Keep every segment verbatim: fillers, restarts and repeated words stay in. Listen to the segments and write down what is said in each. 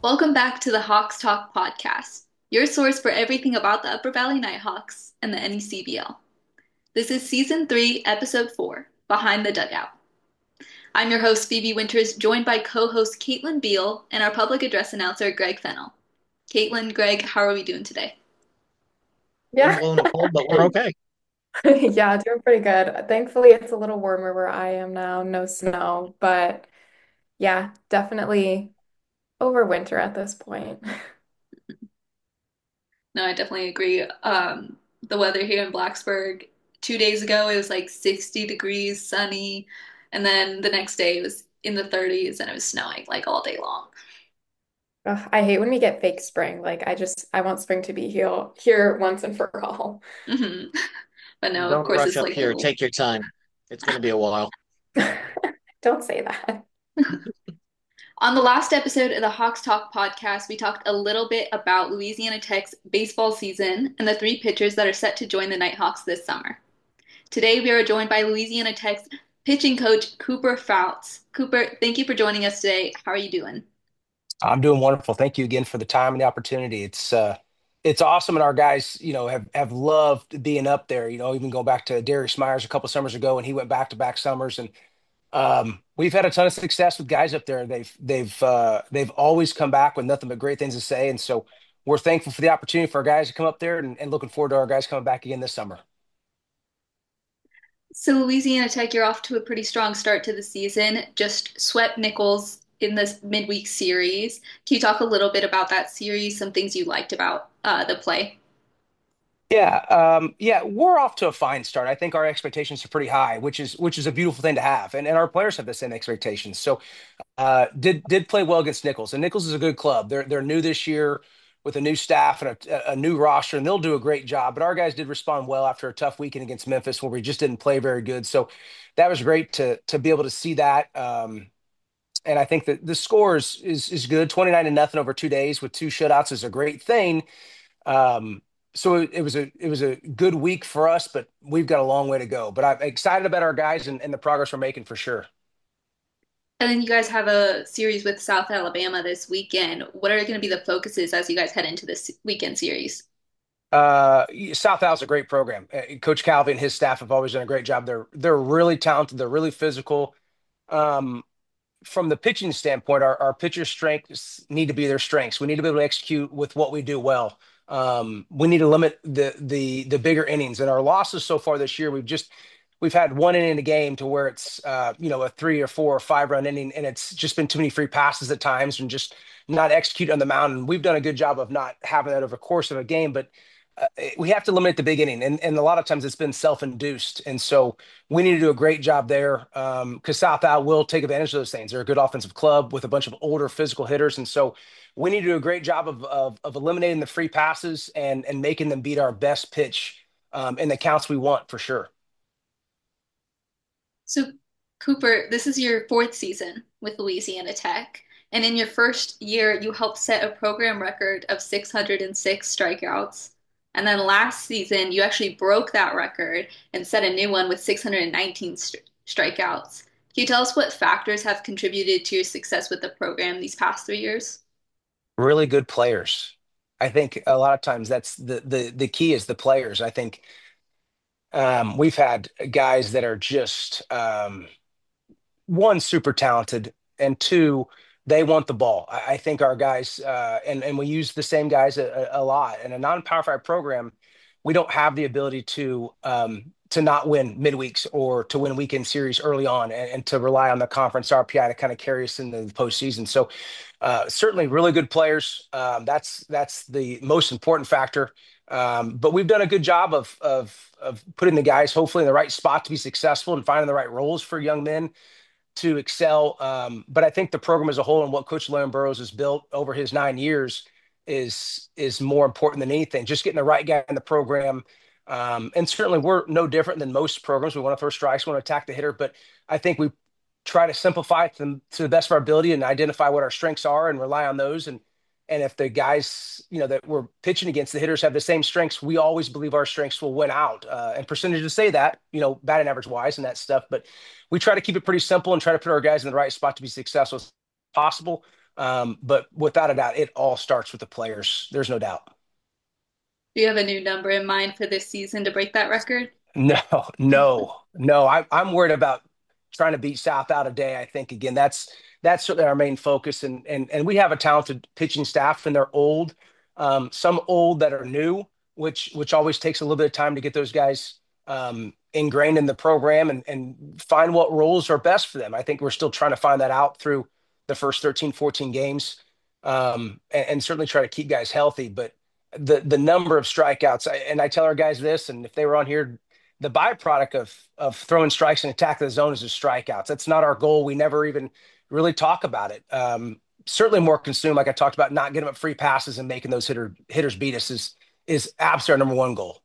Welcome back to the Hawks Talk podcast, your source for everything about the Upper Valley Nighthawks and the N E C B L. This is season three, episode four, Behind the Dugout. I'm your host, Phoebe Winters, joined by co-host Caitlin Beal and our public address announcer, Greg Fennell. Caitlin, Greg, how are we doing today? Wind Yeah. blowing a cold, but we're okay. Yeah, doing pretty good. Thankfully, it's a little warmer where I am now. No snow, but yeah, definitely over winter at this point. No, I definitely agree. Um, the weather here in Blacksburg, two days ago, it was like sixty degrees, sunny, and then the next day it was in the thirties and it was snowing like all day long. Ugh, I hate when we get fake spring. Like I just I want spring to be here here once and for all. hmm But no, of Don't course, rush it's up like a here. little. Take your time. It's going to be a while. Don't say that. On the last episode of the Hawks Talk podcast, we talked a little bit about Louisiana Tech's baseball season and the three pitchers that are set to join the Nighthawks this summer. Today, we are joined by Louisiana Tech's pitching coach, Cooper Fouts. Cooper, thank you for joining us today. How are you doing? I'm doing wonderful. Thank you again for the time and the opportunity. It's uh it's awesome, and our guys, you know, have have loved being up there. You know, even going back to Darius Myers a couple summers ago, and he went back to back summers, and um, we've had a ton of success with guys up there. They've they've uh, they've always come back with nothing but great things to say, and so we're thankful for the opportunity for our guys to come up there, and, and looking forward to our guys coming back again this summer. So, Louisiana Tech, you're off to a pretty strong start to the season. Just swept Nichols in this midweek series. Can you talk a little bit about that series, some things you liked about uh, the play? Yeah, um, yeah, we're off to a fine start. I think our expectations are pretty high, which is which is a beautiful thing to have, and and our players have the same expectations. So, uh, did did play well against Nichols, and Nichols is a good club. They're they're new this year with a new staff and a, a new roster, and they'll do a great job. But our guys did respond well after a tough weekend against Memphis, where we just didn't play very good. So, that was great to to be able to see that. Um, and I think that the score is is is good. twenty-nine to nothing over two days with two shutouts is a great thing. Um, so it, it was a it was a good week for us, but we've got a long way to go. But I'm excited about our guys and, and the progress we're making for sure. And then you guys have a series with South Alabama this weekend. What are going to be the focuses as you guys head into this weekend series? Uh, South Al's a great program. Uh, Coach Calvi and his staff have always done a great job. They're they're really talented. They're really physical. Um, from the pitching standpoint, our, our pitcher strengths need to be their strengths. We need to be able to execute with what we do well. Um, we need to limit the the the bigger innings. And our losses so far this year, we've just we've had one inning a game to where it's uh, you know, a three or four or five run inning, and it's just been too many free passes at times and just not execute on the mound. And we've done a good job of not having that over the course of a game, but uh, we have to eliminate the big inning, and, and a lot of times it's been self-induced, and so we need to do a great job there um, because South Al will take advantage of those things. They're a good offensive club with a bunch of older physical hitters, and so we need to do a great job of of, of eliminating the free passes and and making them beat our best pitch um, in the counts we want for sure. So, Cooper, this is your fourth season with Louisiana Tech. And in your first year, you helped set a program record of six hundred six strikeouts. And then last season, you actually broke that record and set a new one with six hundred nineteen st strikeouts. Can you tell us what factors have contributed to your success with the program these past three years? Really good players. I think a lot of times that's the the the key is the players. I think um, we've had guys that are just um, one, super talented, and two, they want the ball. I, I think our guys, uh, and and we use the same guys a, a, a lot. In a non-power five program, we don't have the ability to um, to not win midweeks or to win weekend series early on, and, and to rely on the conference R P I to kind of carry us into the postseason. So, uh, certainly, really good players. Um, that's that's the most important factor. Um, but we've done a good job of of of putting the guys hopefully in the right spot to be successful and finding the right roles for young men to excel. Um, but I think the program as a whole and what Coach Leon Burrows has built over his nine years is is more important than anything. Just getting the right guy in the program. Um, and certainly we're no different than most programs. We want to throw strikes, we want to attack the hitter, but I think we try to simplify it to, the- to the best of our ability and identify what our strengths are and rely on those. And and if the guys, you know, that we're pitching against, the hitters have the same strengths, we always believe our strengths will win out. Uh, and percentages say that, you know, batting average wise and that stuff. But we try to keep it pretty simple and try to put our guys in the right spot to be successful as possible. Um, but without a doubt, it all starts with the players. There's no doubt. Do you have a new number in mind for this season to break that record? No, no, no. I, I'm worried about trying to beat South out a day. I think again, that's that's certainly our main focus, and and and we have a talented pitching staff, and they're old. Um, some old that are new, which which always takes a little bit of time to get those guys um, ingrained in the program and and find what roles are best for them. I think we're still trying to find that out through the first thirteen, fourteen games, um, and, and certainly try to keep guys healthy. But the the number of strikeouts, I, and I tell our guys this, and if they were on here, the byproduct of of throwing strikes and attack the zone is just strikeouts. That's not our goal. We never even really talk about it. Um, certainly more consumed, like I talked about, not getting up free passes and making those hitter hitters beat us is is absolutely our number one goal.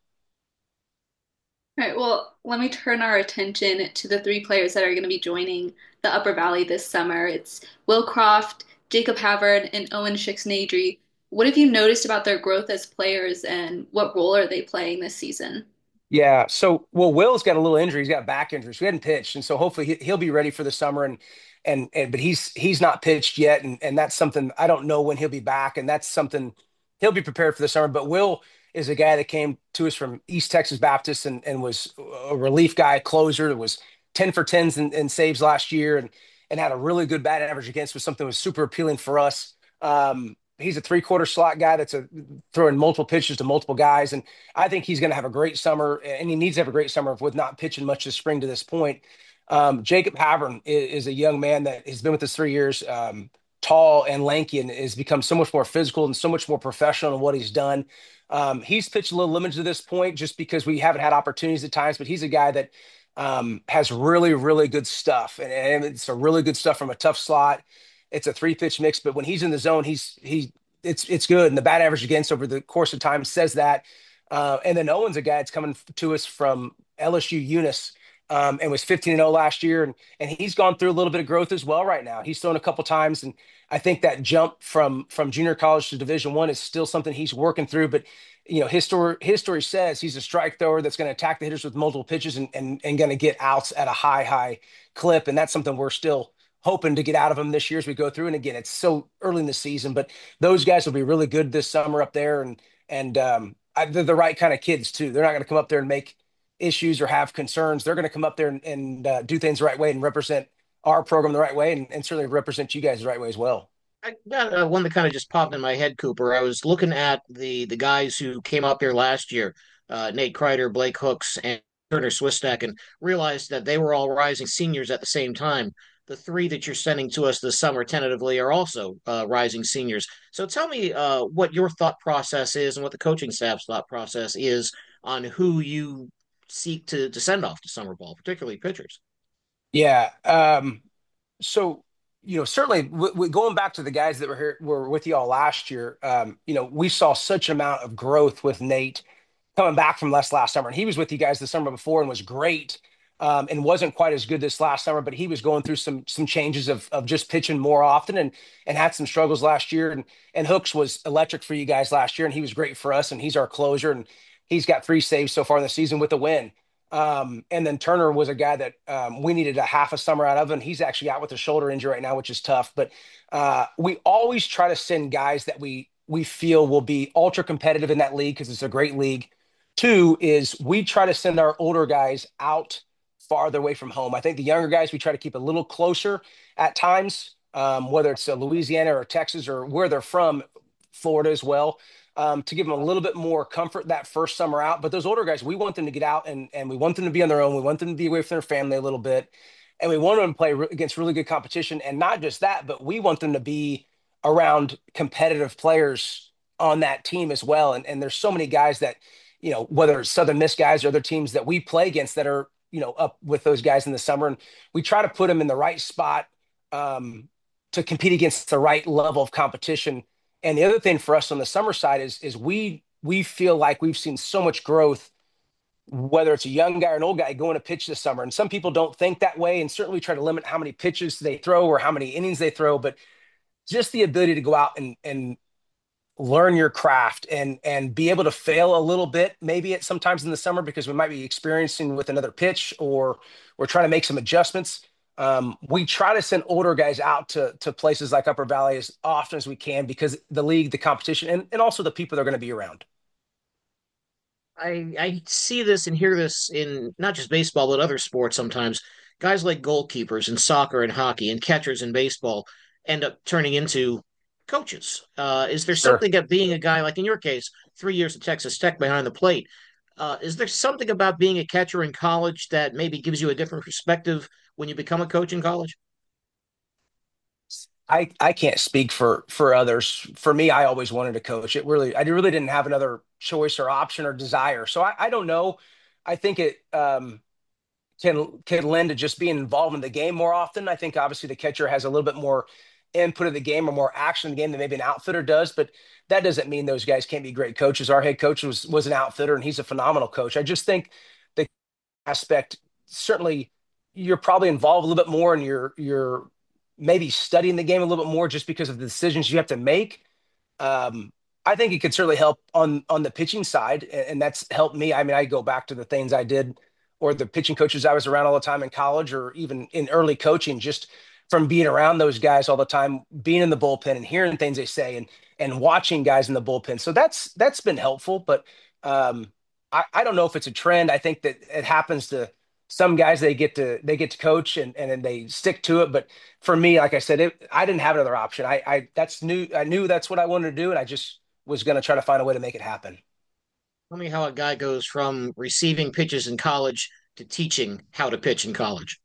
All right, well, let me turn our attention to the three players that are going to be joining the Upper Valley this summer. It's Will Croft, Jacob Havard, and Owen Shixnadry. What have you noticed about their growth as players, and what role are they playing this season? Yeah. So, well, Will's got a little injury. He's got back injury. So he hadn't pitched, and so hopefully he, he'll be ready for the summer. And and and but he's he's not pitched yet, and and that's something I don't know when he'll be back, and that's something he'll be prepared for the summer. But Will is a guy that came to us from East Texas Baptist and and was a relief guy, closer. That was ten for tens and, and saves last year, and and had a really good bat average against, was something that was super appealing for us. Um, he's a three quarter slot guy that's a throwing multiple pitches to multiple guys, and I think he's going to have a great summer, and he needs to have a great summer with not pitching much this spring to this point. Um, Jacob Havern is, is a young man that has been with us three years, um, tall and lanky, and has become so much more physical and so much more professional in what he's done. Um, he's pitched a little limited to this point just because we haven't had opportunities at times, but he's a guy that um, has really, really good stuff, and, and it's a really good stuff from a tough slot. It's a three pitch mix, but when he's in the zone, he's he it's it's good, and the bat average against over the course of time says that. Uh, and then Owen's a guy that's coming to us from L S U Eunice, um, and was fifteen and oh last year, and and he's gone through a little bit of growth as well right now. He's thrown a couple times, and I think that jump from from junior college to Division One is still something he's working through. But you know, his story his story says he's a strike thrower that's going to attack the hitters with multiple pitches and and, and going to get outs at a high high clip, and that's something we're still hoping to get out of him this year as we go through. And again, it's so early in the season, but those guys will be really good this summer up there. And, and, um, I, they're the right kind of kids too. They're not going to come up there and make issues or have concerns. They're going to come up there and, and uh, do things the right way and represent our program the right way, and, and certainly represent you guys the right way as well. I got uh, one that kind of just popped in my head, Cooper. I was looking at the the guys who came up here last year, uh, Nate Kreider, Blake Hooks, and Turner Swistek, and realized that they were all rising seniors at the same time. The three that you're sending to us this summer tentatively are also uh, rising seniors. So tell me uh, what your thought process is and what the coaching staff's thought process is on who you seek to to send off to summer ball, particularly pitchers. Yeah. Um, so, you know, certainly w w going back to the guys that were here, were with you all last year, um, you know, we saw such amount of growth with Nate coming back from last last summer, and he was with you guys the summer before and was great, um, and wasn't quite as good this last summer. But he was going through some some changes of of just pitching more often, and and had some struggles last year. And and Hooks was electric for you guys last year, and he was great for us. And he's our closer, and he's got three saves so far in the season with a win. Um, and then Turner was a guy that um, we needed a half a summer out of, and he's actually out with a shoulder injury right now, which is tough. But uh, we always try to send guys that we we feel will be ultra competitive in that league because it's a great league. Two is we try to send our older guys out farther away from home. I think the younger guys we try to keep a little closer at times, um, whether it's uh, Louisiana or Texas or where they're from, Florida as well, um, to give them a little bit more comfort that first summer out. But those older guys, we want them to get out, and and we want them to be on their own. We want them to be away from their family a little bit, and we want them to play re- against really good competition. And not just that, but we want them to be around competitive players on that team as well. And and there's so many guys that, you know, whether it's Southern Miss guys or other teams that we play against that are, you know, up with those guys in the summer. And we try to put them in the right spot, um, to compete against the right level of competition. And the other thing for us on the summer side is is we we feel like we've seen so much growth, whether it's a young guy or an old guy going to pitch this summer. And some people don't think that way, and certainly we try to limit how many pitches they throw or how many innings they throw. But just the ability to go out and and learn your craft and and be able to fail a little bit maybe at sometimes in the summer because we might be experiencing with another pitch or we're trying to make some adjustments. Um, we try to send older guys out to to places like Upper Valley as often as we can because the league, the competition, and, and also the people they're going to be around. I I see this and hear this in not just baseball but other sports sometimes. Guys like goalkeepers in soccer and hockey and catchers in baseball end up turning into coaches. Uh, is there Sure. something about being a guy like in your case, three years at Texas Tech behind the plate? Uh, is there something about being a catcher in college that maybe gives you a different perspective when you become a coach in college? I I can't speak for for others. For me, I always wanted to coach. It really, I really didn't have another choice or option or desire. So I, I don't know. I think it um, can can lend to just being involved in the game more often. I think obviously the catcher has a little bit more input of the game or more action in the game than maybe an outfitter does, but that doesn't mean those guys can't be great coaches. Our head coach was was an outfitter and he's a phenomenal coach. I just think the aspect certainly you're probably involved a little bit more and you're you're maybe studying the game a little bit more just because of the decisions you have to make. um, I think it could certainly help on on the pitching side, and, and that's helped me. I mean, I go back to the things I did or the pitching coaches I was around all the time in college or even in early coaching, just from being around those guys all the time, being in the bullpen and hearing things they say and and watching guys in the bullpen. So that's that's been helpful. But um, I, I don't know if it's a trend. I think that it happens to some guys they get to they get to coach and and then they stick to it. But for me, like I said, it, I didn't have another option. I, I that's new. I knew that's what I wanted to do, and I just was going to try to find a way to make it happen. Tell me how a guy goes from receiving pitches in college to teaching how to pitch in college.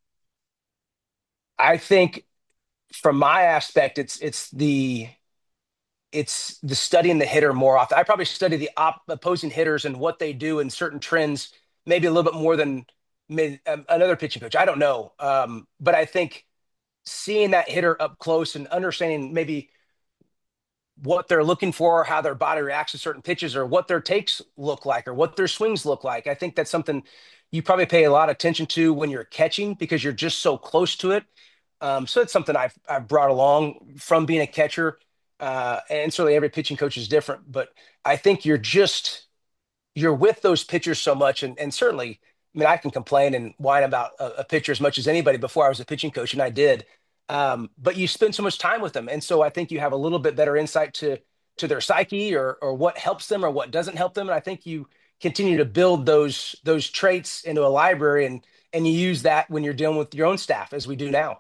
I think from my aspect, it's it's the it's the studying the hitter more often. I probably study the op- opposing hitters and what they do and certain trends, maybe a little bit more than mid, um, another pitching coach. I don't know, um, but I think seeing that hitter up close and understanding maybe what they're looking for, how their body reacts to certain pitches, or what their takes look like, or what their swings look like. I think that's something you probably pay a lot of attention to when you're catching because you're just so close to it. Um, so it's something I've I've brought along from being a catcher, uh, and certainly every pitching coach is different. But I think you're just you're with those pitchers so much, and and certainly, I mean, I can complain and whine about a, a pitcher as much as anybody before I was a pitching coach, and I did. Um, but you spend so much time with them, and so I think you have a little bit better insight to to their psyche or or what helps them or what doesn't help them, and I think you continue to build those those traits into a library, and and you use that when you're dealing with your own staff, as we do now.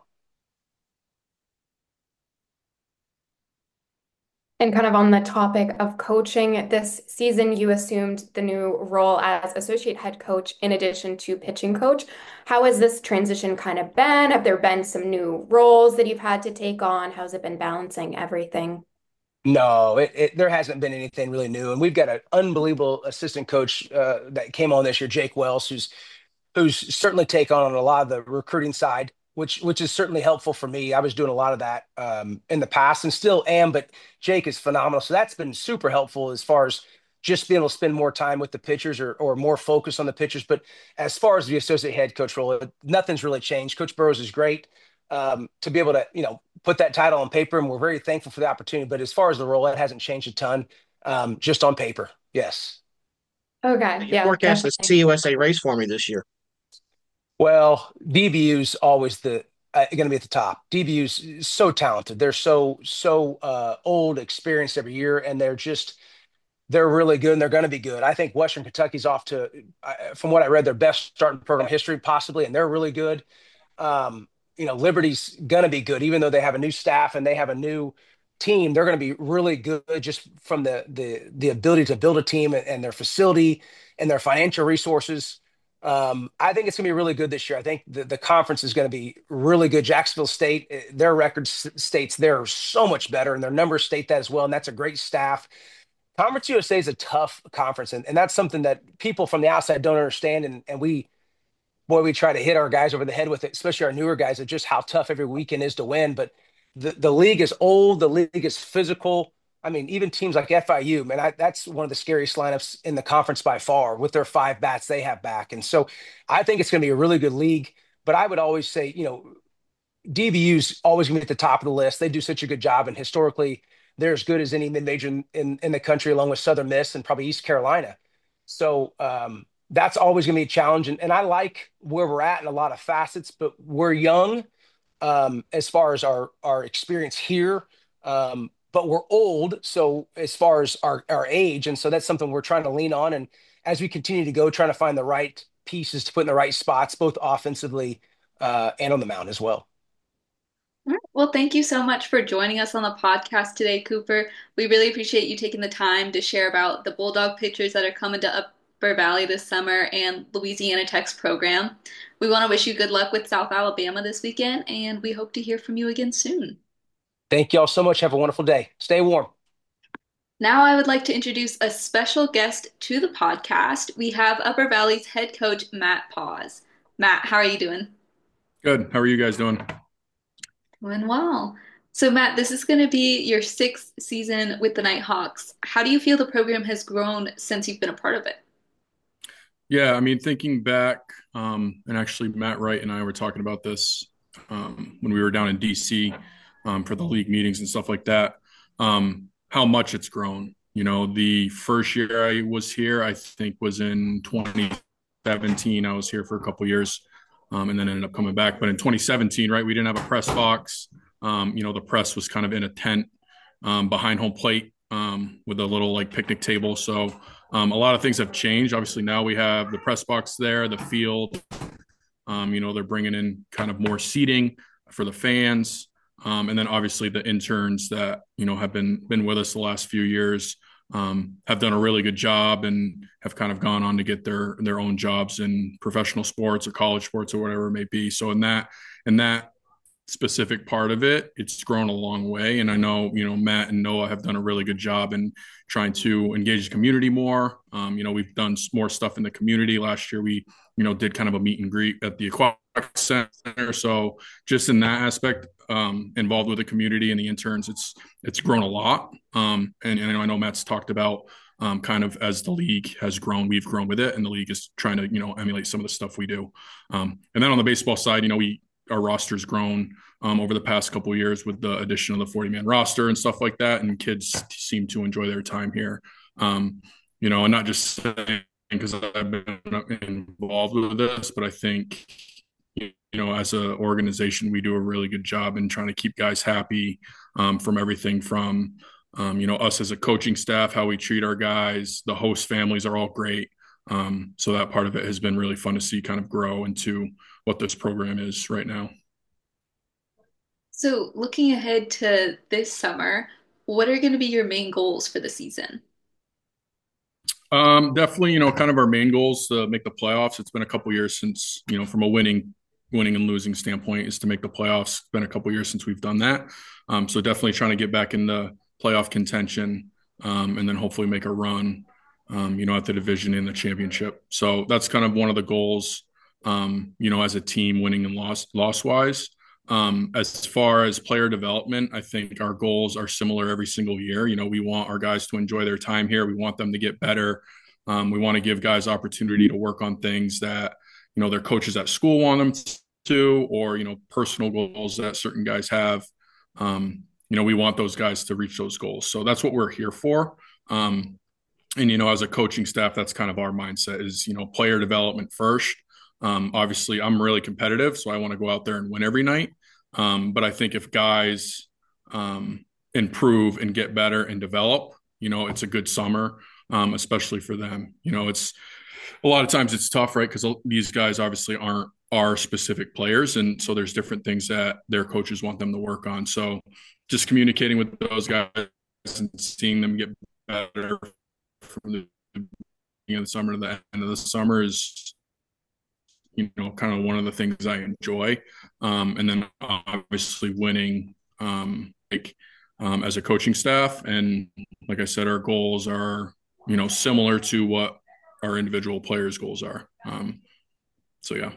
And kind of on the topic of coaching, this season you assumed the new role as associate head coach in addition to pitching coach. How has this transition kind of been? Have there been some new roles that you've had to take on? How's it been balancing everything? No, it, it there hasn't been anything really new, and we've got an unbelievable assistant coach uh, that came on this year, Jake Wells, who's who's certainly taken on a lot of the recruiting side, which which is certainly helpful for me. I was doing a lot of that um, in the past and still am, but Jake is phenomenal. So that's been super helpful as far as just being able to spend more time with the pitchers or or more focus on the pitchers. But as far as the associate head coach role, nothing's really changed. Coach Burrows is great um, to be able to you know put that title on paper, and we're very thankful for the opportunity. But as far as the role, it hasn't changed a ton, um, just on paper. Yes. Okay, You yeah, forecast the definitely. C U S A race for me this year. Well, D B U's always the uh, going to be at the top. D B U's so talented. They're so so uh, old, experienced every year, and they're just they're really good, and they're going to be good. I think Western Kentucky's off to, uh, from what I read, their best starting program history possibly, and they're really good. Um, you know, Liberty's going to be good, even though they have a new staff and they have a new team. They're going to be really good just from the the the ability to build a team and, and their facility and their financial resources. Um, I think it's going to be really good this year. I think the, the conference is going to be really good. Jacksonville State, eh, their record s- states they're so much better, and their numbers state that as well. And that's a great staff. Conference U S A is a tough conference, and, and that's something that people from the outside don't understand. And, and we boy, we try to hit our guys over the head with it, especially our newer guys, of just how tough every weekend is to win. But the, the league is old, the league is physical. I mean, even teams like F I U, man, I, that's one of the scariest lineups in the conference by far with their five bats they have back. And so I think it's going to be a really good league. But I would always say, you know, D B U's always going to be at the top of the list. They do such a good job. And historically, they're as good as any mid major in, in, in the country, along with Southern Miss and probably East Carolina. So um, that's always going to be a challenge. And, and I like where we're at in a lot of facets, but we're young. um, as far as our our experience here. Um, but we're old, so as far as our our age, and so that's something we're trying to lean on. And as we continue to go, trying to find the right pieces to put in the right spots, both offensively uh, and on the mound as well. All right. Well, thank you so much for joining us on the podcast today, Cooper. We really appreciate you taking the time to share about the Bulldog pitchers that are coming to Upper Valley this summer and Louisiana Tech's program. We want to wish you good luck with South Alabama this weekend, and we hope to hear from you again soon. Thank you all so much. Have a wonderful day. Stay warm. Now, I would like to introduce a special guest to the podcast. We have Upper Valley's head coach, Matt Paz. Matt, how are you doing? Good. How are you guys doing? Doing well. So, Matt, this is going to be your sixth season with the Nighthawks. How do you feel the program has grown since you've been a part of it? Yeah, I mean, thinking back, um, and actually Matt Wright and I were talking about this um, when we were down in D C um, for the league meetings and stuff like that, um, how much it's grown. You know, the first year I was here, I think was in twenty seventeen. I was here for a couple years um, and then ended up coming back. But in twenty seventeen, right, we didn't have a press box. Um, you know, the press was kind of in a tent um, behind home plate um, with a little like picnic table. So um, a lot of things have changed. Obviously, now we have the press box there, the field. Um, you know, they're bringing in kind of more seating for the fans, um, and then obviously the interns that you know have been been with us the last few years um, have done a really good job and have kind of gone on to get their their own jobs in professional sports or college sports or whatever it may be. So in that in that specific part of it, it's grown a long way. And I know, you know, Matt and Noah have done a really good job in trying to engage the community more. Um, you know, we've done more stuff in the community. Last year, we, you know, did kind of a meet and greet at the Aquatic Center. So just in that aspect, um, involved with the community and the interns, it's it's grown a lot. Um, and, and I know Matt's talked about um, kind of as the league has grown, we've grown with it, and the league is trying to, you know, emulate some of the stuff we do. Um, and then on the baseball side, you know, we our roster's grown um, over the past couple of years with the addition of the forty-man roster and stuff like that, and kids seem to enjoy their time here. Um, you know, and not just saying because I've been involved with this, but I think you know, as an organization, we do a really good job in trying to keep guys happy um, from everything from um, you know us as a coaching staff, how we treat our guys, the host families are all great. Um, so that part of it has been really fun to see kind of grow into what this program is right now. So, looking ahead to this summer, what are going to be your main goals for the season? Um, definitely, you know, kind of our main goals to make the playoffs. It's been a couple years since, you know, from a winning, winning and losing standpoint, is to make the playoffs. It's been a couple years since we've done that. Um, so definitely trying to get back in the playoff contention, um, and then hopefully make a run, um, you know, at the division and the championship. So that's kind of one of the goals, um, you know, as a team, winning and loss, loss wise. Um, as far as player development, I think our goals are similar every single year. You know, we want our guys to enjoy their time here. We want them to get better. Um, we want to give guys opportunity to work on things that, you know, their coaches at school want them to, or, you know, personal goals that certain guys have. Um, you know, we want those guys to reach those goals. So that's what we're here for. Um, and, you know, as a coaching staff, that's kind of our mindset is, you know, player development first. Um, obviously, I'm really competitive, so I want to go out there and win every night. Um, but I think if guys um, improve and get better and develop, you know, it's a good summer, um, especially for them. You know, it's a lot of times it's tough, right? Because these guys obviously aren't our specific players, and so there's different things that their coaches want them to work on. So just communicating with those guys and seeing them get better from the beginning of the summer to the end of the summer is, you know, kind of one of the things I enjoy. Um, and then obviously winning um, like um, as a coaching staff. And like I said, our goals are, you know, similar to what our individual players' goals are. Um, so, yeah.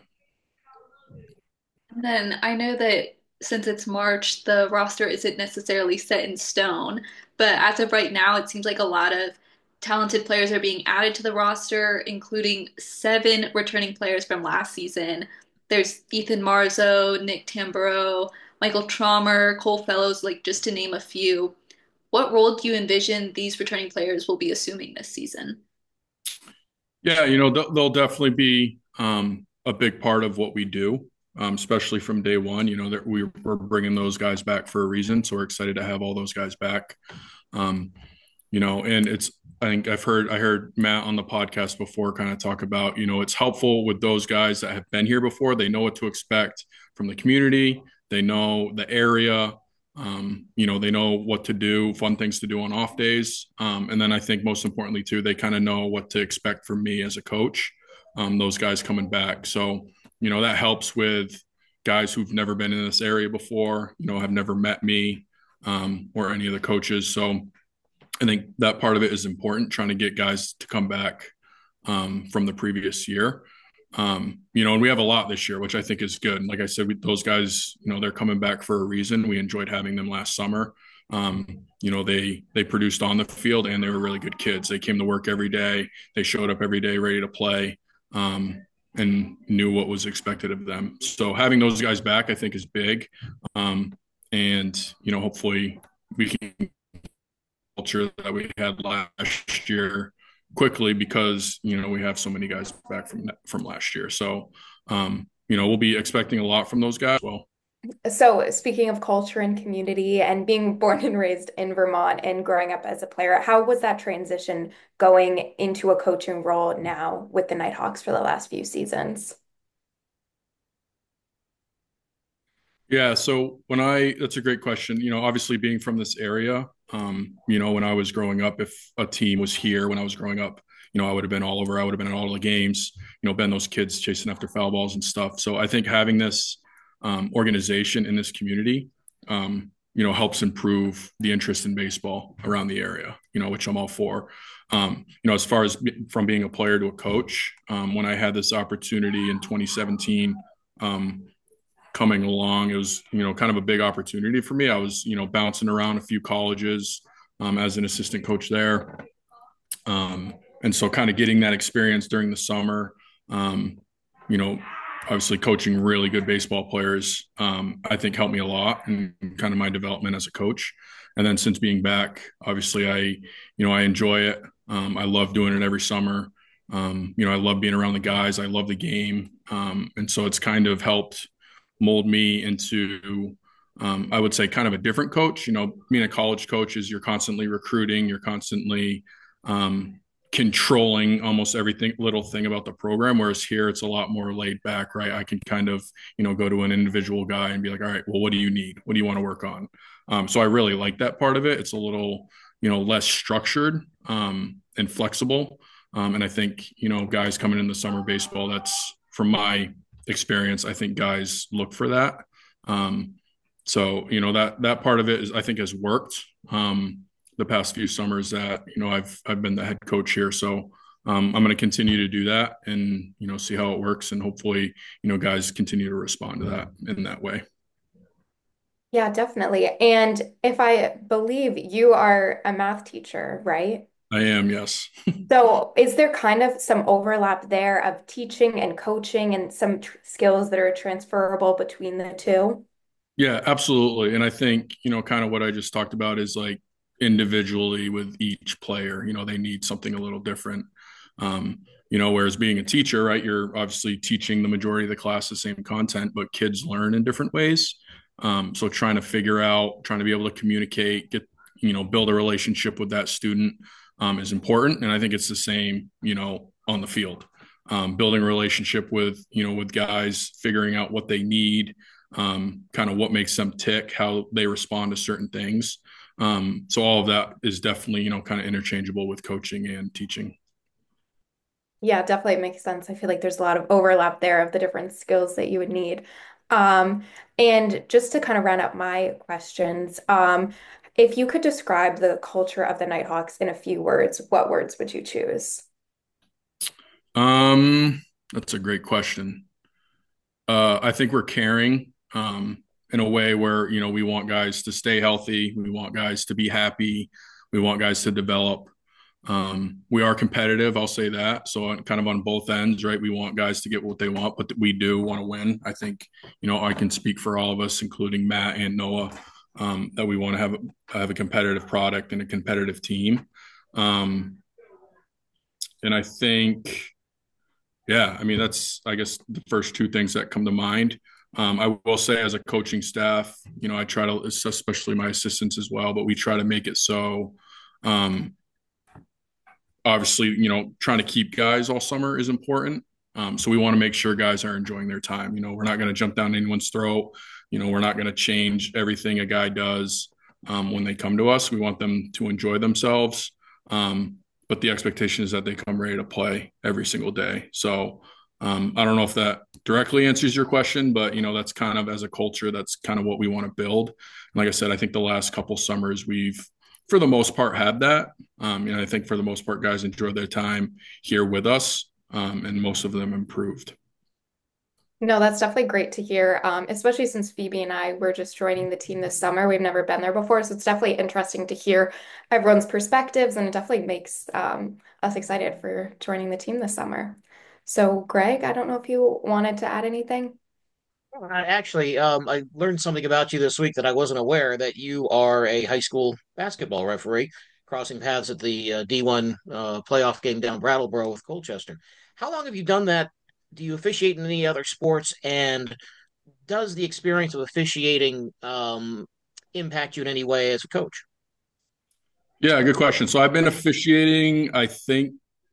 And then I know that since it's March, the roster isn't necessarily set in stone, but as of right now, it seems like a lot of talented players are being added to the roster, including seven returning players from last season. There's Ethan Marzo, Nick Tamburo, Michael Traumer, Cole Fellows, like just to name a few. What role do you envision these returning players will be assuming this season? Yeah, you know, they'll, they'll definitely be um, a big part of what we do. um, especially from day one. You know, that we, we're bringing those guys back for a reason. So we're excited to have all those guys back. Um, you know, and it's, I think I've heard, I heard Matt on the podcast before kind of talk about, you know, it's helpful with those guys that have been here before. They know what to expect from the community. They know the area. Um, you know, they know what to do, fun things to do on off days. Um, and then I think most importantly too, they kind of know what to expect from me as a coach, um, those guys coming back. So, you know, that helps with guys who've never been in this area before, you know, have never met me, um, or any of the coaches. So I think that part of it is important, trying to get guys to come back, um, from the previous year. Um, you know, and we have a lot this year, which I think is good. And like I said, we, those guys, you know, they're coming back for a reason. We enjoyed having them last summer. Um, you know, they they produced on the field, and they were really good kids. They came to work every day. They showed up every day ready to play, um, and knew what was expected of them. So having those guys back, I think, is big. Um, and, you know, hopefully we can culture that we had last year quickly, because you know we have so many guys back from from last year. So um, you know we'll be expecting a lot from those guys. Well, So, speaking of culture and community and being born and raised in Vermont and growing up as a player, how was that transition going into a coaching role now with the Nighthawks for the last few seasons? yeah. So when I that's a great question. You know, obviously being from this area, um, you know, when I was growing up, if a team was here when I was growing up, you know, I would have been all over. I would have been at all the games. You know, been those kids chasing after foul balls and stuff. So I think having this um, organization in this community, um, you know, helps improve the interest in baseball around the area. You know, which I'm all for. Um, you know, as far as from being a player to a coach, um, when I had this opportunity in twenty seventeen. Um, coming along. It was, you know, kind of a big opportunity for me. I was, you know, bouncing around a few colleges, um, as an assistant coach there. Um, and so kind of getting that experience during the summer, um, you know, obviously coaching really good baseball players, um, I think helped me a lot in kind of my development as a coach. And then since being back, obviously I, you know, I enjoy it. Um, I love doing it every summer. Um, you know, I love being around the guys. I love the game. Um, and so it's kind of helped mold me into, um, I would say, kind of a different coach. You know, being a college coach is you're constantly recruiting, you're constantly um, controlling almost everything, little thing about the program. Whereas here, it's a lot more laid back, right? I can kind of, you know, go to an individual guy and be like, all right, well, what do you need? What do you want to work on? Um, so I really like that part of it. It's a little, you know, less structured, um, and flexible. Um, and I think, you know, guys coming in the summer baseball, that's from my experience, I think guys look for that. Um, so, you know, that, that part of it is, I think, has worked, um, the past few summers that, you know, I've, I've been the head coach here. So, um, I'm going to continue to do that and, you know, see how it works. And hopefully, you know, guys continue to respond to that in that way. Yeah, definitely. And if I believe you are a math teacher, right? I am, yes. So, is there kind of some overlap there of teaching and coaching and some tr skills that are transferable between the two? Yeah, absolutely. And I think, you know, kind of what I just talked about is like individually with each player, you know, they need something a little different. Um, you know, whereas being a teacher, right, you're obviously teaching the majority of the class the same content, but kids learn in different ways. Um, so trying to figure out, trying to be able to communicate, get, you know, build a relationship with that student, um, is important. And I think it's the same, you know, on the field, um, building a relationship with, you know, with guys, figuring out what they need, um, kind of what makes them tick, how they respond to certain things. Um, so all of that is definitely, you know, kind of interchangeable with coaching and teaching. Yeah, definitely makes sense. I feel like there's a lot of overlap there of the different skills that you would need. Um, and just to kind of round up my questions, um, if you could describe the culture of the Nighthawks in a few words, what words would you choose? Um, that's a great question. Uh, I think we're caring, um, in a way where, you know, we want guys to stay healthy. We want guys to be happy. We want guys to develop. Um, we are competitive. I'll say that. So on, kind of on both ends, right? We want guys to get what they want, but we do want to win. I think, you know, I can speak for all of us, including Matt and Noah, um, that we want to have a, have a competitive product and a competitive team. Um, and I think, yeah, I mean, that's, I guess, the first two things that come to mind. Um, I will say, as a coaching staff, you know, I try to, especially my assistants as well, but we try to make it so, um, obviously, you know, trying to keep guys all summer is important. Um, so we want to make sure guys are enjoying their time. You know, we're not going to jump down anyone's throat. You know, we're not going to change everything a guy does um, when they come to us. We want them to enjoy themselves. Um, but the expectation is that they come ready to play every single day. So um, I don't know if that directly answers your question, but, you know, that's kind of, as a culture, that's kind of what we want to build. And like I said, I think the last couple summers we've, for the most part, had that. Um, and I think for the most part, guys enjoy their time here with us, um, and most of them improved. No, that's definitely great to hear, um, especially since Phoebe and I were just joining the team this summer. We've never been there before, so it's definitely interesting to hear everyone's perspectives, and it definitely makes um, us excited for joining the team this summer. So, Greg, I don't know if you wanted to add anything. Uh, Actually, um, I learned something about you this week that I wasn't aware that you are a high school basketball referee, crossing paths at the uh, D one uh, playoff game down Brattleboro with Colchester. How long have you done that? Do you officiate in any other sports? And does the experience of officiating um, impact you in any way as a coach? Yeah, good question. So I've been officiating, I think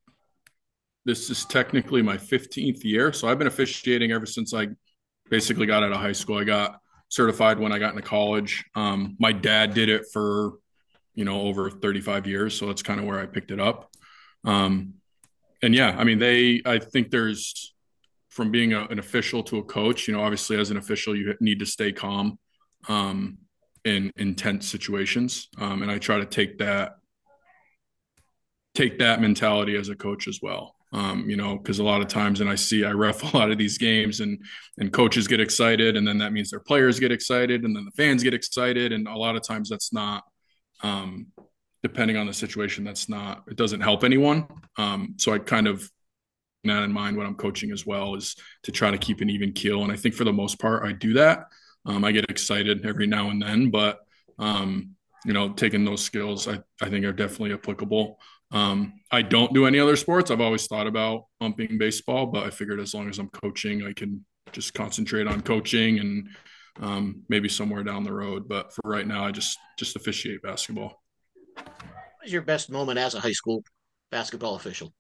this is technically my fifteenth year. So I've been officiating ever since I basically got out of high school. I got certified when I got into college. Um, my dad did it for, you know, over thirty-five years. So that's kind of where I picked it up. Um, and yeah, I mean, they, I think there's, from being a, an official to a coach, you know, obviously as an official, you need to stay calm um, in intense situations. Um, and I try to take that, take that mentality as a coach as well. Um, you know, because a lot of times, and I see, I ref a lot of these games, and and coaches get excited, and then that means their players get excited, and then the fans get excited, and a lot of times that's not, um, depending on the situation, that's not, it doesn't help anyone. Um, so I kind of that in mind when I'm coaching as well, is to try to keep an even keel, and I think for the most part I do that. Um, I get excited every now and then, but um, you know, taking those skills, I I think are definitely applicable. Um, I don't do any other sports. I've always thought about umping baseball, but I figured as long as I'm coaching, I can just concentrate on coaching, and um, maybe somewhere down the road. But for right now, I just just officiate basketball. What was your best moment as a high school basketball official?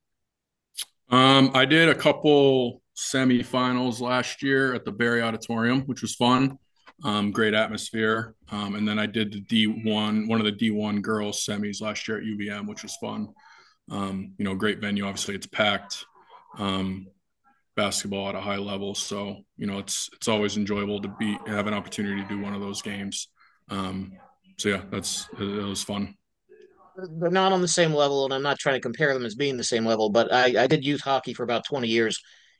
Um, I did a couple semifinals last year at the Barry Auditorium, which was fun. Um, great atmosphere. Um, and then I did the D one, one of the D one girls semis last year at U V M, which was fun. Um, you know, great venue. Obviously, it's packed. Um, basketball at a high level, so you know, it's it's always enjoyable to be have an opportunity to do one of those games. Um, so yeah, that's it, it was fun. They're not on the same level, and I'm not trying to compare them as being the same level, but I, I did youth hockey for about twenty years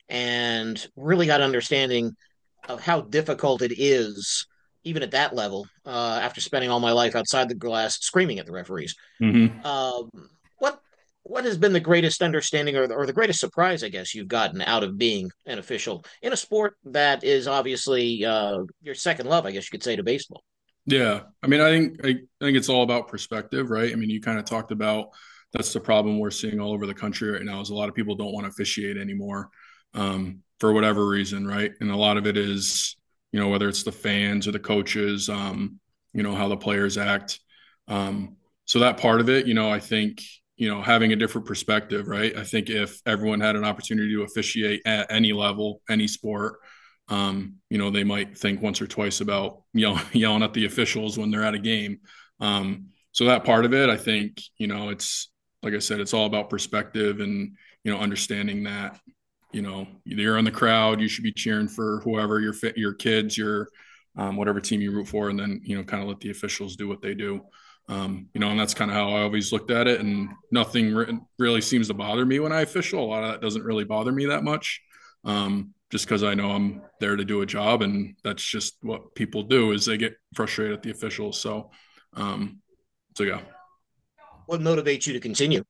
and really got understanding of how difficult it is, even at that level, uh, after spending all my life outside the glass screaming at the referees. Mm-hmm. Um, what what has been the greatest understanding or, or the greatest surprise, I guess, you've gotten out of being an official in a sport that is obviously uh, your second love, I guess you could say, to baseball? Yeah, I mean, I think I, I think it's all about perspective, right? I mean, you kind of talked about that's the problem we're seeing all over the country right now is a lot of people don't want to officiate anymore, um, for whatever reason, right? And a lot of it is, you know, whether it's the fans or the coaches, um, you know, how the players act. Um, so that part of it, you know, I think, you know, having a different perspective, right? I think if everyone had an opportunity to officiate at any level, any sport, um, you know, they might think once or twice about yell, yelling at the officials when they're at a game. Um, so that part of it, I think, you know, it's like I said, it's all about perspective and, you know, understanding that, you know, you're in the crowd, you should be cheering for whoever your your kids, your um, whatever team you root for, and then, you know, kind of let the officials do what they do. Um, you know, and that's kind of how I always looked at it. And nothing re- really seems to bother me when I official. A lot of that doesn't really bother me that much. Um, just because I know I'm there to do a job, and that's just what people do is they get frustrated at the officials. So, um, so yeah, What motivates you to continue?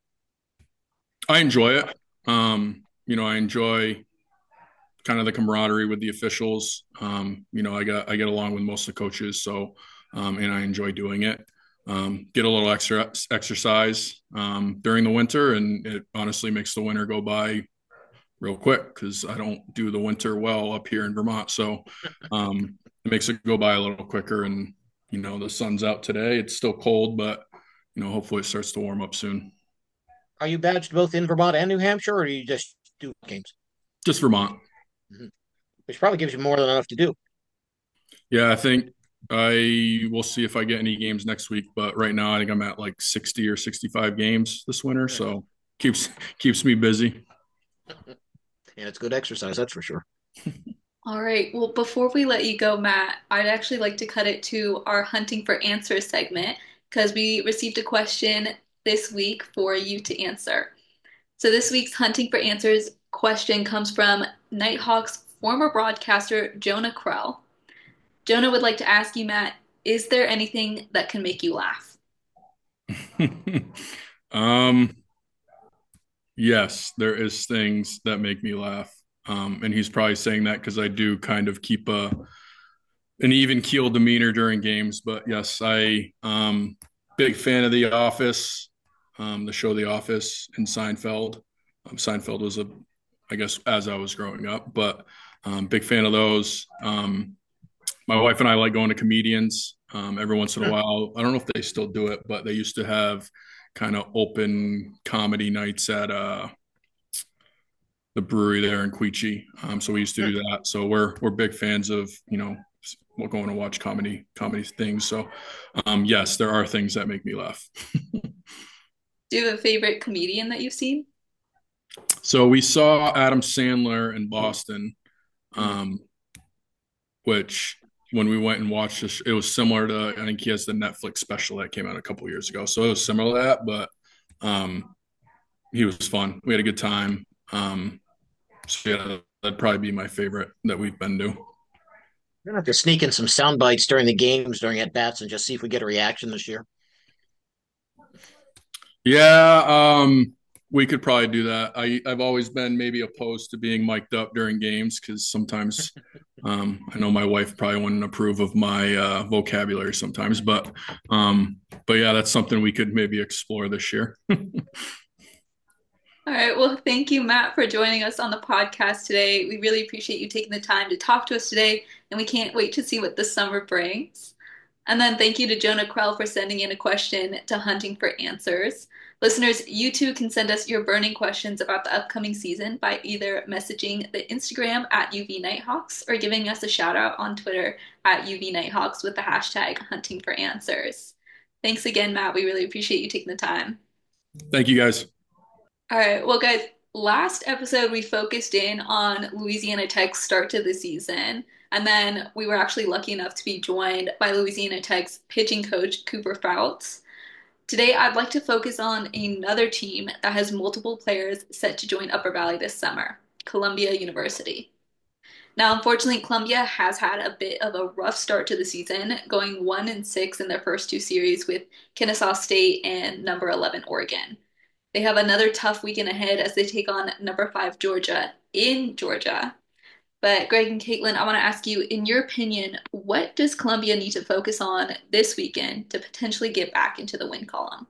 I enjoy it. Um, you know, I enjoy kind of the camaraderie with the officials. Um, you know, I got I get along with most of the coaches, so um, and I enjoy doing it. Um, get a little extra exercise um, during the winter, and it honestly makes the winter go by real quick because I don't do the winter well up here in Vermont. So um, it makes it go by a little quicker. And, you know, the sun's out today. It's still cold, but, you know, hopefully it starts to warm up soon. Are you badged both in Vermont and New Hampshire, or do you just do games? Just Vermont. Mm-hmm. Which probably gives you more than enough to do. Yeah, I think I will see if I get any games next week, but right now I think I'm at like sixty or sixty-five games this winter, so keeps keeps me busy. And it's good exercise, that's for sure. All right. Well, before we let you go, Matt, I'd actually like to cut it to our Hunting for Answers segment because we received a question this week for you to answer. So this week's Hunting for Answers question comes from Nighthawks former broadcaster Jonah Krell. Jonah would like to ask you, Matt, is there anything that can make you laugh? um, yes, there is things that make me laugh. Um, and he's probably saying that because I do kind of keep a an even keel demeanor during games. But yes, I um big fan of The Office, um, the show The Office, and Seinfeld. Um, Seinfeld was a, I guess, as I was growing up, but um, big fan of those. Um, my wife and I like going to comedians um, every once in a while. I don't know if they still do it, but they used to have kind of open comedy nights at uh, the brewery there in Queechee. Um, so we used to do that. So we're we're big fans of, you know, we're going to watch comedy comedy things. So um, yes, there are things that make me laugh. Do you have a favorite comedian that you've seen? So we saw Adam Sandler in Boston, um, which when we went and watched this, it was similar to, I think he has the Netflix special that came out a couple years ago. So it was similar to that, but um, he was fun. We had a good time. Um, so yeah, that'd probably be my favorite that we've been to. We're gonna have to sneak in some sound bites during the games, during at bats, and just see if we get a reaction this year. Yeah, um, we could probably do that. I, I've always been maybe opposed to being mic'd up during games because sometimes um, I know my wife probably wouldn't approve of my uh, vocabulary sometimes, but um, but yeah, that's something we could maybe explore this year. All right. Well, thank you, Matt, for joining us on the podcast today. We really appreciate you taking the time to talk to us today, and we can't wait to see what the summer brings. And then thank you to Jonah Krell for sending in a question to Hunting for Answers. Listeners, you too can send us your burning questions about the upcoming season by either messaging the Instagram at U V Nighthawks or giving us a shout out on Twitter at U V Nighthawks with the hashtag Hunting for Answers. Thanks again, Matt. We really appreciate you taking the time. Thank you, guys. All right. Well, guys, last episode we focused in on Louisiana Tech's start to the season. And then we were actually lucky enough to be joined by Louisiana Tech's pitching coach, Cooper Fouts. Today, I'd like to focus on another team that has multiple players set to join Upper Valley this summer, Columbia University. Now, unfortunately, Columbia has had a bit of a rough start to the season, going one and six in their first two series with Kennesaw State and number eleven Oregon. They have another tough weekend ahead as they take on number five Georgia in Georgia. But Greg and Caitlin, I want to ask you, in your opinion, what does Columbia need to focus on this weekend to potentially get back into the win column?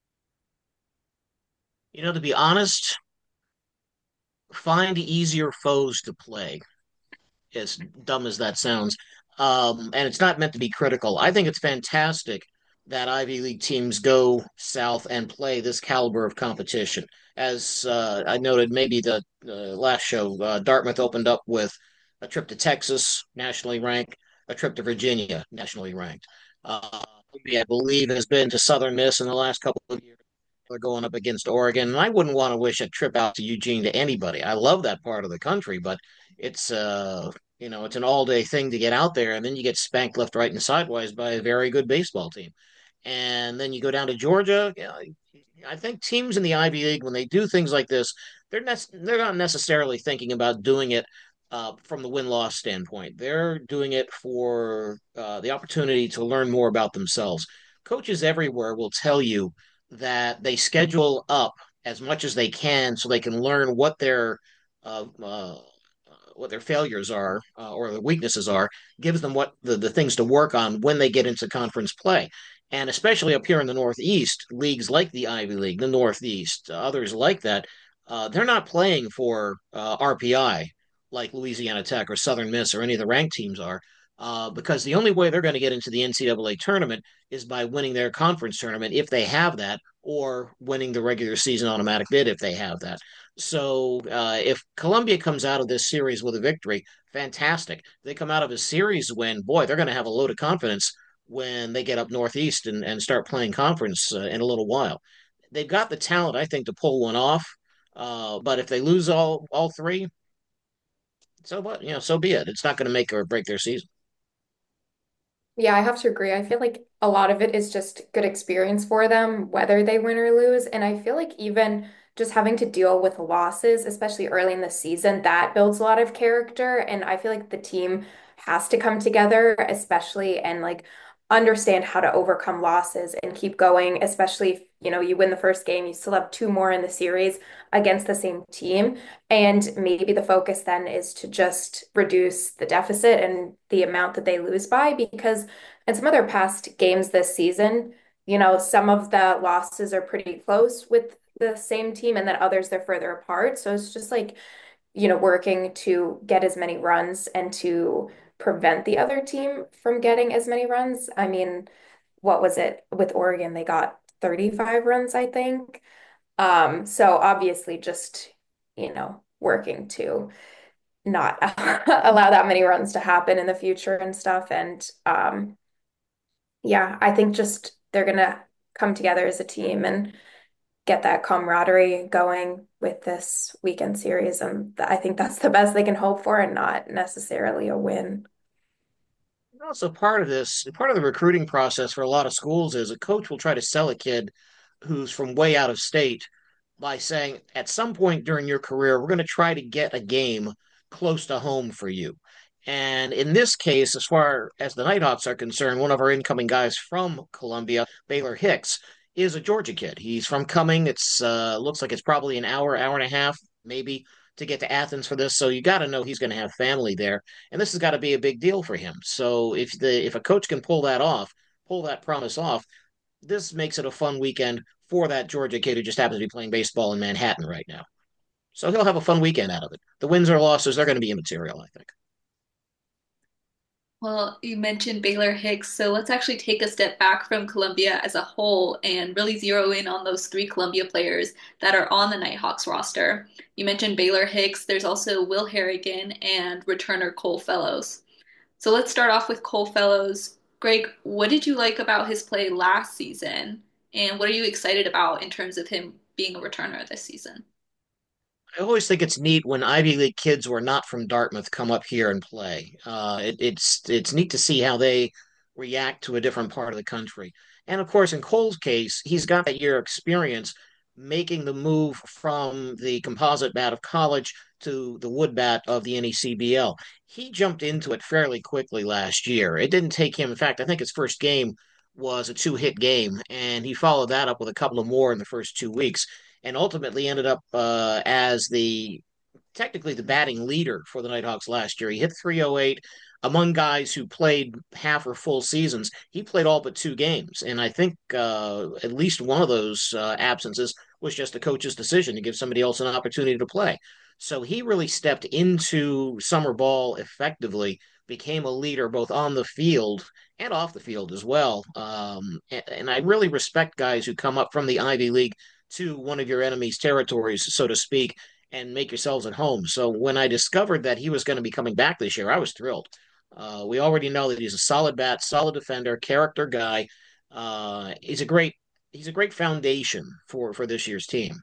You know, to be honest, find easier foes to play, as dumb as that sounds. Um, and it's not meant to be critical. I think it's fantastic that Ivy League teams go south and play this caliber of competition. As uh, I noted, maybe the uh, last show, uh, Dartmouth opened up with a trip to Texas, nationally ranked, a trip to Virginia, nationally ranked. Uh, I believe has been to Southern Miss in the last couple of years. They're going up against Oregon, and I wouldn't want to wish a trip out to Eugene to anybody. I love that part of the country, but it's uh, you know, it's an all-day thing to get out there, and then you get spanked left, right, and sideways by a very good baseball team. And then you go down to Georgia. You know, I think teams in the Ivy League, when they do things like this, they're ne- they're not necessarily thinking about doing it uh, from the win-loss standpoint. They're doing it for uh, the opportunity to learn more about themselves. Coaches everywhere will tell you that they schedule up as much as they can so they can learn what their uh, uh, what their failures are uh, or their weaknesses are, gives them what the, the things to work on when they get into conference play. And especially up here in the Northeast, leagues like the Ivy League, the Northeast, uh, others like that, Uh, they're not playing for uh, R P I like Louisiana Tech or Southern Miss or any of the ranked teams are, uh, because the only way they're going to get into the N C double A tournament is by winning their conference tournament if they have that, or winning the regular season automatic bid if they have that. So uh, if Columbia comes out of this series with a victory, fantastic. If they come out of a series win, boy, they're going to have a load of confidence when they get up northeast and, and start playing conference uh, in a little while. They've got the talent, I think, to pull one off. Uh, but if they lose all all three, so what? You know, so be it. It's not going to make or break their season. Yeah, I have to agree. I feel like a lot of it is just good experience for them, whether they win or lose. And I feel like even just having to deal with losses, especially early in the season, that builds a lot of character. And I feel like the team has to come together, especially and like understand how to overcome losses and keep going, especially if, you know, you win the first game, you still have two more in the series against the same team. And maybe the focus then is to just reduce the deficit and the amount that they lose by, because in some other past games this season, you know, some of the losses are pretty close with the same team, and then others they're further apart. So it's just like, you know, working to get as many runs and to prevent the other team from getting as many runs. I mean, what was it with Oregon? They got thirty-five runs, I think. Um, so obviously just, you know, working to not allow that many runs to happen in the future and stuff. And um, yeah, I think just they're gonna come together as a team and get that camaraderie going with this weekend series. And I think that's the best they can hope for, and not necessarily a win. Also, part of this, part of the recruiting process for a lot of schools is a coach will try to sell a kid who's from way out of state by saying, at some point during your career, we're going to try to get a game close to home for you. And in this case, as far as the Nighthawks are concerned, one of our incoming guys from Columbia, Baylor Hicks, is a Georgia kid. He's from Cumming. It's uh, looks like it's probably an hour, hour and a half, maybe, to get to Athens for this. So you got to know he's going to have family there, and this has got to be a big deal for him. So if the if a coach can pull that off, pull that promise off, this makes it a fun weekend for that Georgia kid who just happens to be playing baseball in Manhattan right now. So he'll have a fun weekend out of it. The wins or losses, they're going to be immaterial, I think. Well, you mentioned Baylor Hicks, so let's actually take a step back from Columbia as a whole and really zero in on those three Columbia players that are on the Nighthawks roster. You mentioned Baylor Hicks, there's also Will Harrigan and returner Cole Fellows. So let's start off with Cole Fellows. Greg, what did you like about his play last season? And what are you excited about in terms of him being a returner this season? I always think it's neat when Ivy League kids who are not from Dartmouth come up here and play. Uh, it, it's it's neat to see how they react to a different part of the country. And of course, in Cole's case, he's got that year experience making the move from the composite bat of college to the wood bat of the N E C B L. He jumped into it fairly quickly last year. It didn't take him, in fact, I think his first game was a two-hit game, and he followed that up with a couple of more in the first two weeks and ultimately ended up uh, as the technically the batting leader for the Nighthawks last year. He hit three oh eight among guys who played half or full seasons. He played all but two games, and I think uh, at least one of those uh, absences was just a coach's decision to give somebody else an opportunity to play. So he really stepped into summer ball effectively, became a leader both on the field and off the field as well. Um, and, and I really respect guys who come up from the Ivy League to one of your enemy's territories, so to speak, and make yourselves at home. So when I discovered that he was going to be coming back this year, I was thrilled. Uh, we already know that he's a solid bat, solid defender, character guy. Uh, he's a great he's a great foundation for for this year's team.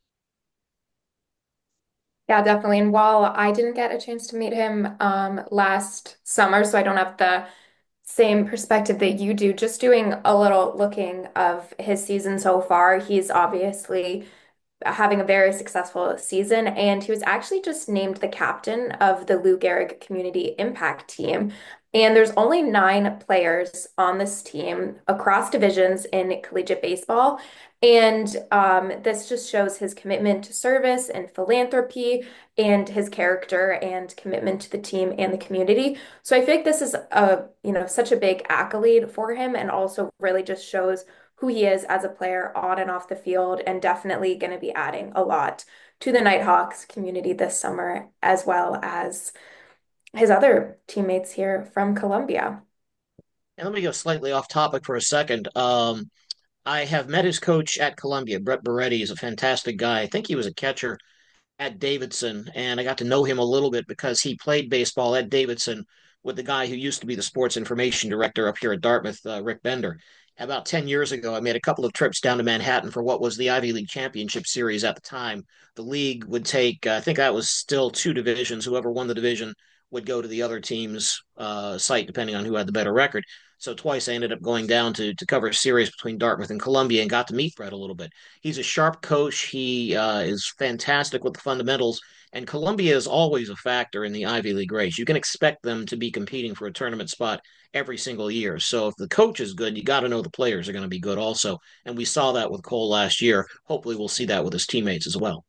Yeah, definitely. And while I didn't get a chance to meet him um, last summer, so I don't have the same perspective that you do, just doing a little looking of his season so far, he's obviously having a very successful season, and he was actually just named the captain of the Lou Gehrig Community Impact Team. And there's only nine players on this team across divisions in collegiate baseball. And um, this just shows his commitment to service and philanthropy and his character and commitment to the team and the community. So I feel like this is a, you know, such a big accolade for him, and also really just shows who he is as a player on and off the field, and definitely going to be adding a lot to the Nighthawks community this summer, as well as his other teammates here from Columbia. And let me go slightly off topic for a second. Um, I have met his coach at Columbia. Brett Baretti is a fantastic guy. I think he was a catcher at Davidson, and I got to know him a little bit because he played baseball at Davidson with the guy who used to be the sports information director up here at Dartmouth, uh, Rick Bender. About ten years ago, I made a couple of trips down to Manhattan for what was the Ivy League Championship Series at the time. The league would take, uh, I think that was still two divisions. Whoever won the division would go to the other team's uh, site, depending on who had the better record. So twice I ended up going down to to cover a series between Dartmouth and Columbia and got to meet Brett a little bit. He's a sharp coach. He uh, is fantastic with the fundamentals, and Columbia is always a factor in the Ivy League race. You can expect them to be competing for a tournament spot every single year. So if the coach is good, you got to know the players are going to be good also. And we saw that with Cole last year. Hopefully, we'll see that with his teammates as well.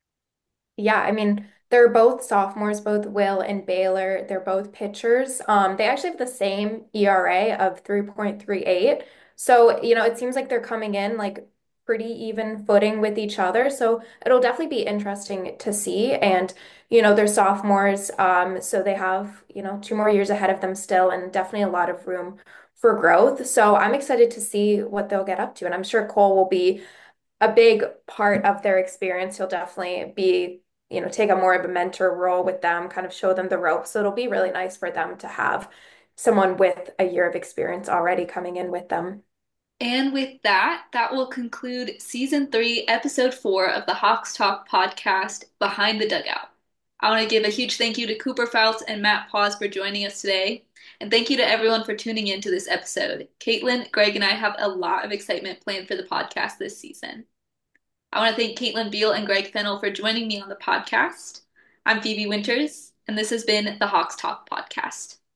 Yeah, I mean, they're both sophomores, both Will and Baylor. They're both pitchers. Um, they actually have the same E R A of three point three eight. So, you know, it seems like they're coming in like pretty even footing with each other. So it'll definitely be interesting to see. And, you know, they're sophomores. Um, so they have, you know, two more years ahead of them still, and definitely a lot of room for growth. So I'm excited to see what they'll get up to. And I'm sure Cole will be a big part of their experience. He'll definitely be, you know, take a more of a mentor role with them, kind of show them the ropes. So it'll be really nice for them to have someone with a year of experience already coming in with them. And with that, that will conclude season three, episode four of the Hawks Talk podcast, Behind the Dugout. I want to give a huge thank you to Cooper Fouts and Matt Paws for joining us today. And thank you to everyone for tuning in to this episode. Caitlin, Greg, and I have a lot of excitement planned for the podcast this season. I want to thank Caitlin Beal and Greg Fennell for joining me on the podcast. I'm Phoebe Winters, and this has been the Hawks Talk podcast.